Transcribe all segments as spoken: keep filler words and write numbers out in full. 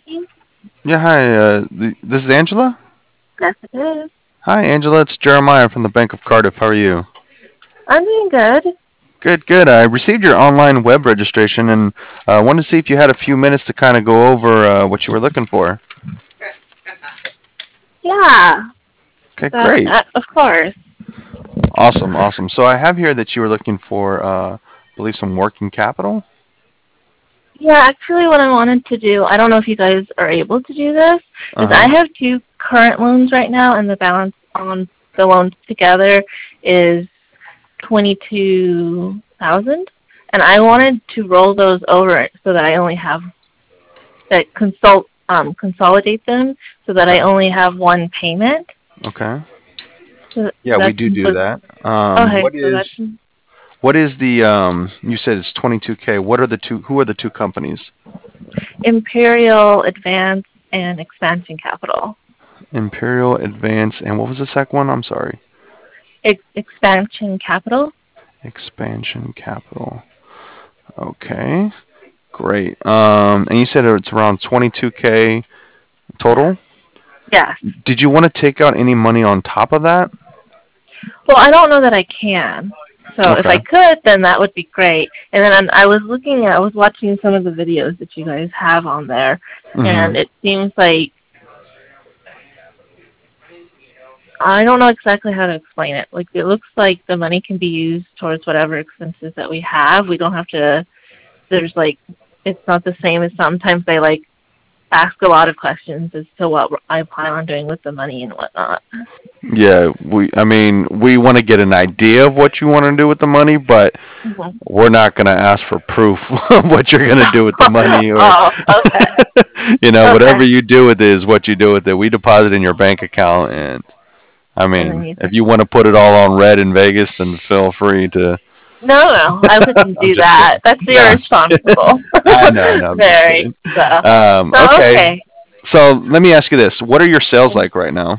speaking. Yeah, hi. Uh, th- this is Angela. Yes, it is. Hi, Angela. It's Jeremiah from the Bank of Cardiff. How are you? I'm doing good. Good, good. I received your online web registration and uh, wanted to see if you had a few minutes to kind of go over uh, what you were looking for. Yeah, Okay, that, great. uh, of course. Awesome, awesome. So I have here that you were looking for, uh, I believe, some working capital. Yeah, actually, what I wanted to do, I don't know if you guys are able to do this, Uh is I huh. have two current loans right now, and the balance on the loans together is twenty-two thousand, and I wanted to roll those over so that I only have that consult um consolidate them so that I Okay. only have one payment. Okay. So Yeah, we that's do do was that. Um, okay. what So that's is what is the um? You said it's twenty-two k. What are the two? Who are the two companies? Imperial Advance and Expansion Capital. Imperial Advance, and what was the second one? I'm sorry. Ex- Expansion Capital? Expansion Capital. Okay, great. Um, and you said it's around twenty-two k total. Yes. Did you want to take out any money on top of that? Well, I don't know that I can. So if I Okay. could, then that would be great. And then I was looking at, I was watching some of the videos that you guys have on there, and Mhm. it seems like I don't know exactly how to explain it. Like it looks like the money can be used towards whatever expenses that we have. We don't have to. There's like, it's not the same as sometimes they like ask a lot of questions as to what I plan on doing with the money and whatnot. Yeah, we. I mean, we want to get an idea of what you want to do with the money, but Mhm. we're not going to ask for proof of what you're going to do with the money, or Oh, okay. you know, Okay. whatever you do with it is what you do with it. We deposit in your bank account, and I And then mean, you if just you want to put it all on red in Vegas, then feel free to. no, no, I wouldn't I'm do just that. kidding. That's No, I'm just kidding. irresponsible. I know, no, I'm just Very. kidding. So, Um, so okay, okay. so let me ask you this: what are your sales like right now?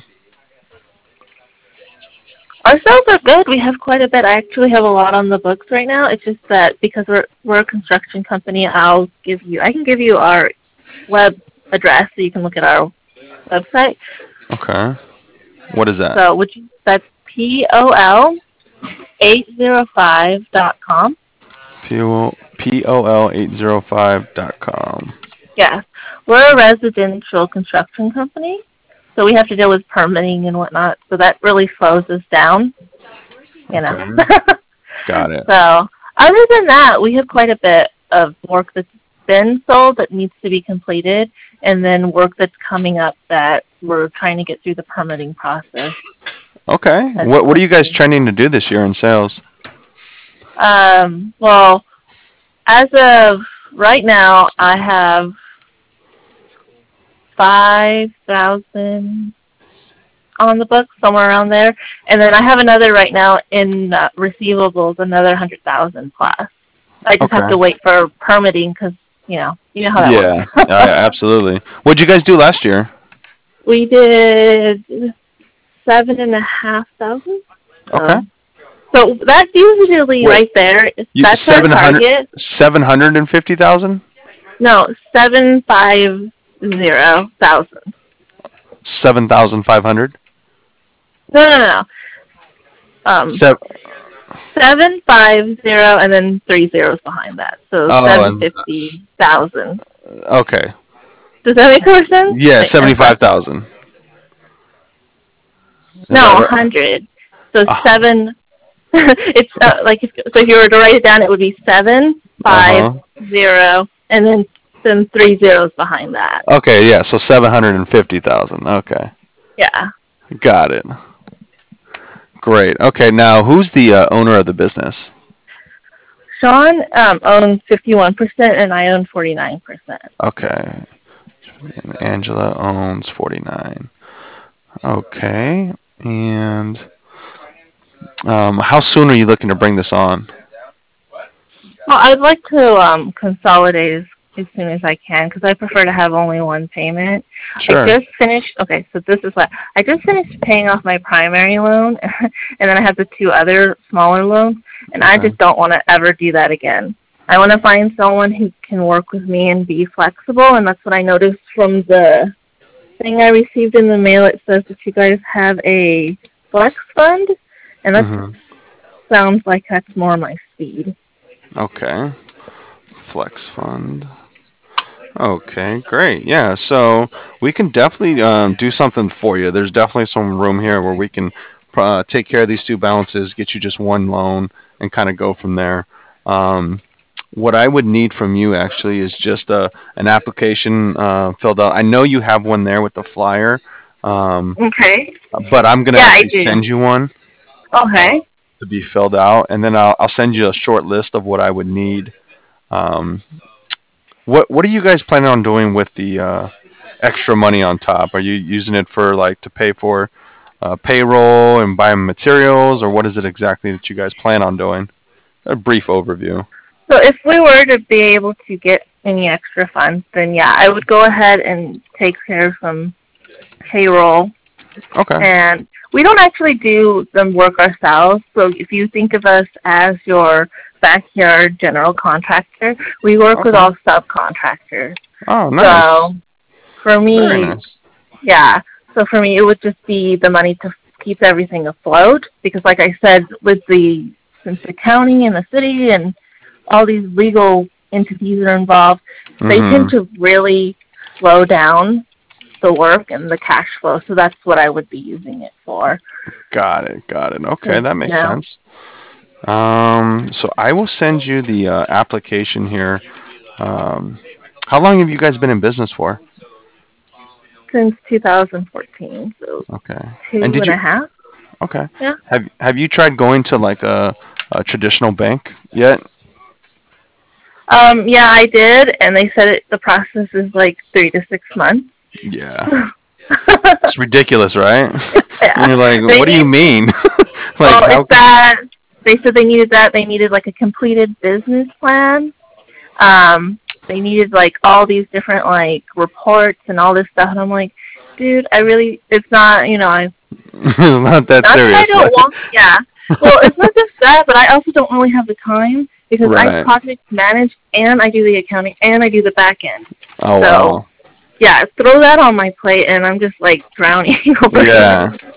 Our sales are good. We have quite a bit. I actually have a lot on the books right now. It's just that because we're we're a construction company, I'll give you. I can give you our web address so you can look at our website. Okay, what is that? So, would you? That's p o l eight zero five dot com. P O L eight zero five dot com. Yes, we're a residential construction company, so we have to deal with permitting and whatnot. So that really slows us down, you know. Okay, got it. So other than that, we have quite a bit of work that's been sold that needs to be completed, and then work that's coming up that we're trying to get through the permitting process. Okay, That's what what are that's you guys been, trending to do this year in sales? um, well, as of right now, I have five thousand on the book, somewhere around there. And then I have another right now in uh, receivables, another hundred thousand plus. I just have Okay. to wait for permitting because you know you know how that Yeah, uh, works. absolutely. What'd you guys do last year? We did seven and a half thousand. Okay. So so that's usually Wait, right there. you That's our seven hundred target. seven hundred and fifty thousand? No, seven five zero thousand. Seven thousand five hundred? No, no, no. Um, Seven. seven five zero and then three zeros behind that. So Oh, seven and fifty thousand. okay. Does that make more sense? Yeah, Wait, no, seventy-five thousand. Is that no, right? hundred. So Uh seven. It's uh, like if, so. If you were to write it down, it would be seven five huh. zero and then then three zeros behind that. Okay, yeah. So seven hundred and fifty thousand. Okay, Yeah. got it. Great. Okay, now who's the uh, owner of the business? Sean um, owns fifty-one percent and I own forty-nine percent. Okay, and Angela owns forty-nine. Okay, and um, how soon are you looking to bring this on? Well, I'd like to um, consolidate as, as soon as I can because I prefer to have only one payment. I Sure. just finished. Okay, so this is what I just finished paying off my primary loan, and then I have the two other smaller loans, and I Okay. just don't want to ever do that again. I want to find someone who can work with me and be flexible, and that's what I noticed from the thing I received in the mail. It says that you guys have a flex fund, and that Mm-hmm. sounds like that's more my speed. Okay. Flex fund. Okay, great. Yeah, so we can definitely um, do something for you. There's definitely some room here where we can uh, take care of these two balances, get you just one loan, and kind of go from there. Um, what I would need from you actually is just a an application uh, filled out. I know you have one there with the flyer, um, Okay. but I'm gonna Yeah, I actually do. send you one uh, Okay. to be filled out, and then I'll I'll send you a short list of what I would need. Um, what what are you guys planning on doing with the uh, extra money on top? Are you using it for like to pay for uh, payroll and buying materials, or what is it exactly that you guys plan on doing? A brief overview. So if we were to be able to get any extra funds, then yeah, I would go ahead and take care of some payroll. Okay. And we don't actually do the work ourselves. So if you think of us as your backyard general contractor, we work with Okay. all subcontractors. Oh, nice. So for Very me, nice. yeah. So for me, it would just be the money to keep everything afloat because, like I said, with the since the county and the city and all these legal entities that are involved, they tend Mhm. to really slow down the work and the cash flow. So that's what I would be using it for. Got it. Got it. Okay, 'Cause, that you makes know, sense. Um, so I will send you the uh, application here. Um, how long have you guys been in business for? since two thousand fourteen, so Okay. And two did and you? a half. Okay. Yeah. Have Have you tried going to like a, a traditional bank yet? Um. Yeah, I did, and they said it, the process is like three to six months. Yeah. It's ridiculous, right? Yeah. And you're like, They what do you need. mean? Like Well, it's how? that they said they needed that. They needed like a completed business plan. Um. They needed like all these different like reports and all this stuff, and I'm like, dude, I really, it's not, you know, I It's not that not that I serious, don't right? want, yeah. Well, it's not just that, but I also don't really have the time because I Right. project manage and I do the accounting and I do the back end. Oh So wow. yeah, throw that on my plate and I'm just like drowning over Yeah. here.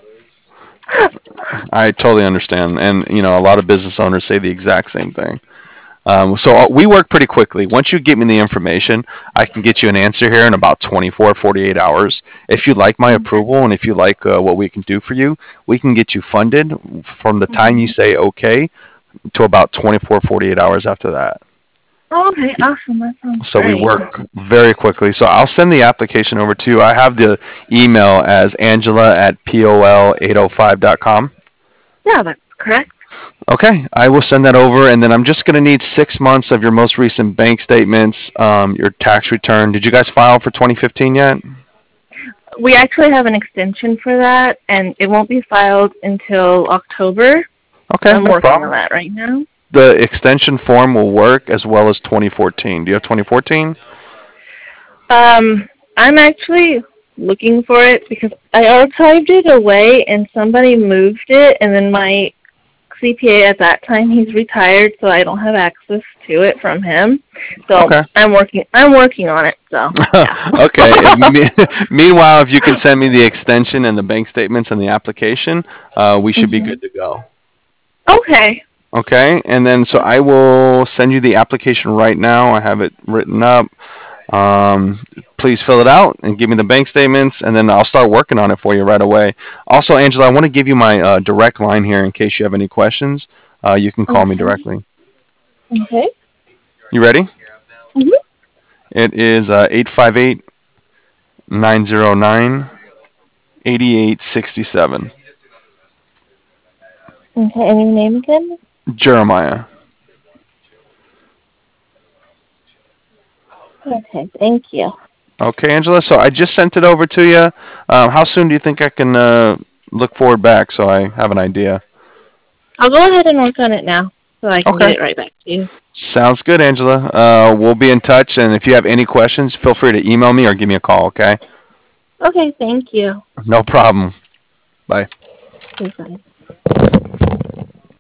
I totally understand, and you know, a lot of business owners say the exact same thing. Um, so uh, we work pretty quickly. Once you get me the information, I can get you an answer here in about twenty-four, forty-eight hours. If you like my approval and if you like uh, what we can do for you, we can get you funded from the time you Mm-hmm. say okay to about twenty-four, forty-eight hours after that. Oh, okay, awesome. That sounds So we great. work very quickly. So I'll send the application over to you. I have the email as angela at pol eight oh five dot com. Yeah, that's correct. Okay, I will send that over, and then I'm just going to need six months of your most recent bank statements, um, your tax return. Did you guys file for twenty fifteen yet? We actually have an extension for that, and it won't be filed until October. So Okay, I'm no working on problem. that right now. The extension form will work as well as twenty fourteen. Do you have twenty fourteen? Um, I'm actually looking for it because I archived it away and somebody moved it, and then my C P A at that time he's retired, so I don't have access to it from him. So Okay. I'm working. I'm working on it. So yeah. Okay. If me- meanwhile, if you can send me the extension and the bank statements and the application, uh, we should be hmm good to go. Okay. Okay, and then so I will send you the application right now. I have it written up. Um, please fill it out and give me the bank statements, and then I'll start working on it for you right away. Also, Angela, I want to give you my uh, direct line here in case you have any questions. Uh, you can call me Okay. directly. Okay. You ready? hmm It is uh, eight five eight, nine zero nine, eight eight six seven. Okay. And your name again? Jeremiah. Okay. Thank you. Okay, Angela, so I just sent it over to you. Um, how soon do you think I can uh, look forward back so I have an idea? I'll go ahead and work on it now so I can get Okay. it right back to you. Sounds good, Angela. Uh, we'll be in touch, and if you have any questions, feel free to email me or give me a call, okay? Okay. Thank you. No problem. Bye. Okay, bye.